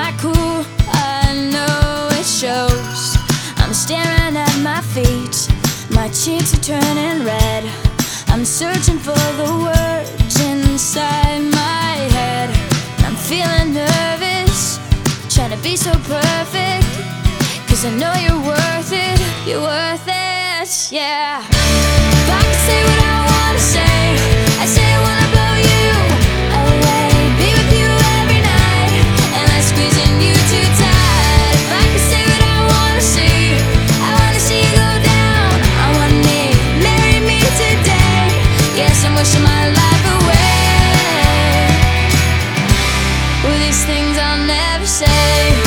act cool, I know it shows. I'm staring at my feet, my cheeks are turning red. I'm searching for the words inside my head. I'm feeling nervous, trying to be so perfect, 'cause I know you're worth it, you're worth it, yeah. If I could say what I wanna say, I say I wanna blow you away, be with you every night, and I'm squeezing you too tight. If I could say what I wanna see, I wanna see you go down on one knee, marry me today. Guess I'm wishing my life away. Well, these things I'll never say.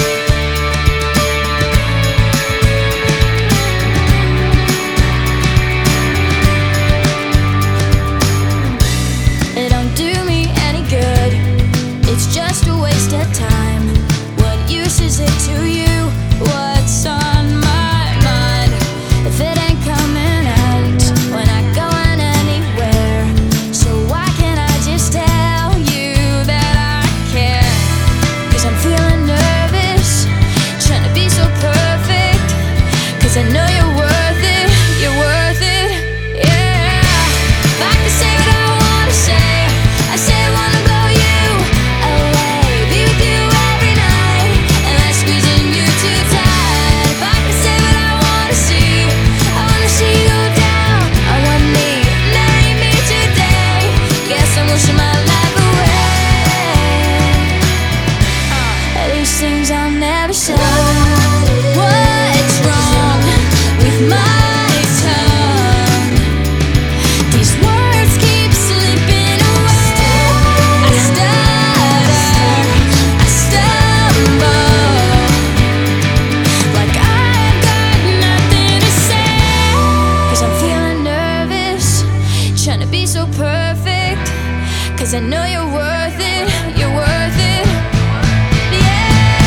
It's just a waste of time. What use is it to you? What's on my mind? If it ain't coming out, we're not going anywhere. So why can't I just tell you that I care? 'Cause I'm feeling nervous, trying to be so perfect, 'cause I know you're worth it, you're worth it, yeah. If I could say what I wanna say, I say I wanna blow you away, be with you every night, and I'm squeezing you too tight. If I could say what I wanna see, I wanna see you go down on one knee, marry me today. Guess I'm wishing my life away. These things I'll never say. What's wrong with my tongue? These words keep slipping away. I stutter, I stumble, like I've got nothing to say. 'Cause I'm feeling nervous, trying to be so perfect, 'cause I know you're worth it, you're worth it, yeah.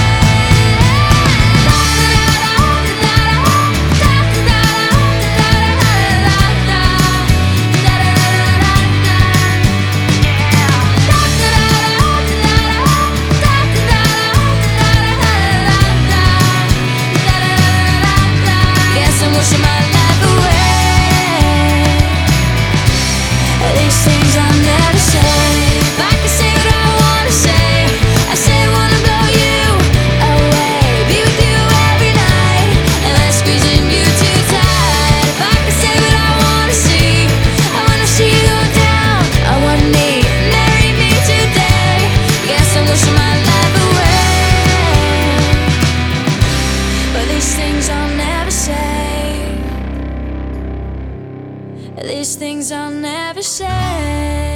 Guess I'm wishing my life away. These things I'll never say. If I could say what I wanna say, I say I wanna blow you away, be with you every night, and I'm squeezing you too tight. If I could say what I wanna see, I wanna see you go down on one knee, marry me today. Guess I'm wishing my life away. But these things I'll never say. These things I'll never say.